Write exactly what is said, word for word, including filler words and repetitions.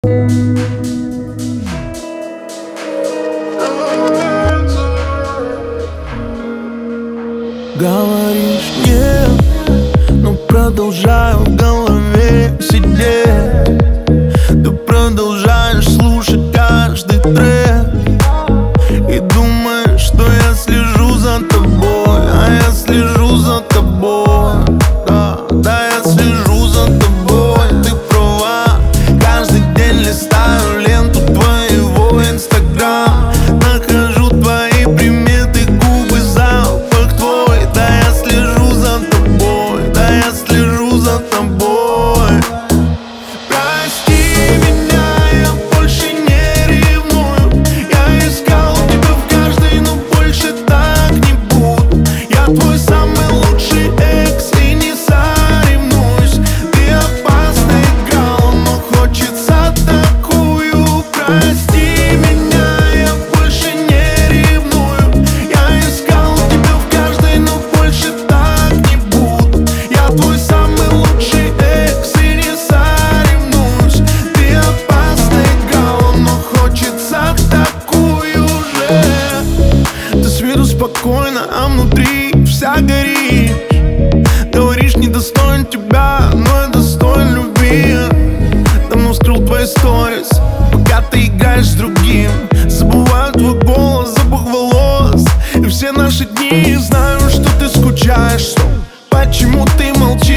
Говоришь нет, но продолжаю в голове сидеть. Ты продолжаешь слушать каждый трек и думаешь, что я слежу за тобой. А я слежу за тобой, да, да, я слежу за тобой. Ты права, каждый день листаю ленту твоего инстаграм. Нахожу твои приметы, губы, запах твой. Да, я слежу за тобой, да, я слежу за тобой. Прости меня, я больше не ревную. Я искал тебя в каждой, но больше так не буду. Я твой самый лучший экс и не соревнуюсь. Ты опасно играл, но хочется такую. Прости меня, я больше не ревную. Я искал тебя в каждой, но больше так не буду. Я твой самый лучший экс и не соревнуюсь. Ты опасно играл, но хочется такую же. Ты с виду спокойно, а внутри вся горишь. Говоришь, недостоин тебя, но я достоин любви. Давно скрыл твои сторис, пока ты играешь с другим. Забываю твой голос, запах волос и все наши дни. Знаю, что ты скучаешь, что почему ты молчишь.